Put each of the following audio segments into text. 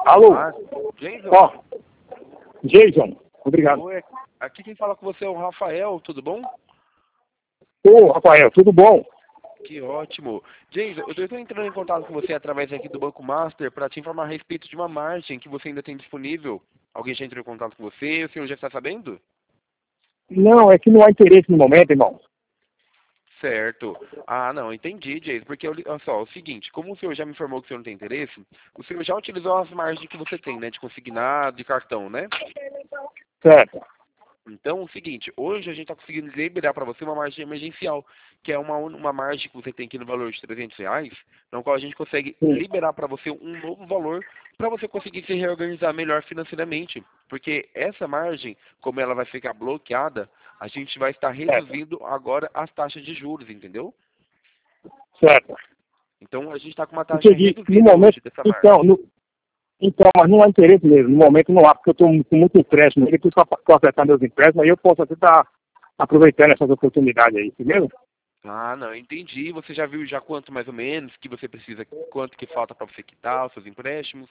Alô? Jason? Ó, Jason, obrigado. Oi, aqui quem fala com você é o Rafael, tudo bom? Ô, Rafael, tudo bom? Que ótimo. Jason, eu estou entrando em contato com você através aqui do Banco Master para te informar a respeito de uma margem que você ainda tem disponível. Alguém já entrou em contato com você? O senhor já está sabendo? Não, é que não há interesse no momento, irmão. Certo. Ah, não, entendi, Jason. Porque, olha só, é o seguinte, como o senhor já me informou que o senhor não tem interesse, o senhor já utilizou as margens que você tem, né? De consignado, de cartão, né? Certo. Então, é o seguinte, hoje a gente está conseguindo liberar para você uma margem emergencial, que é uma margem que você tem aqui no valor de R$ 300, na qual a gente consegue Sim. liberar para você um novo valor para você conseguir se reorganizar melhor financeiramente. Porque essa margem, como ela vai ficar bloqueada, a gente vai estar reduzindo agora as taxas de juros, entendeu? Certo. Então, a gente está com uma taxa Entendi. No reduzida momento, hoje dessa então, margem. então, mas não há interesse mesmo. No momento não há, porque eu estou com muito empréstimo. Ele precisa acertar meus empréstimos, aí eu posso até estar aproveitando essas oportunidades aí, entendeu? Ah, não, entendi. Você já viu já quanto mais ou menos que você precisa, quanto que falta para você quitar os seus empréstimos?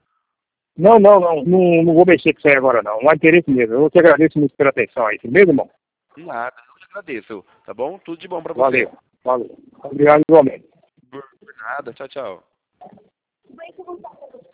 Não vou mexer com isso aí agora, não. Não há interesse mesmo. Eu te agradeço muito pela atenção aí, mesmo, irmão? Nada, eu te agradeço, tá bom? Tudo de bom pra você. Valeu. Obrigado igualmente. Por nada, tchau, tchau.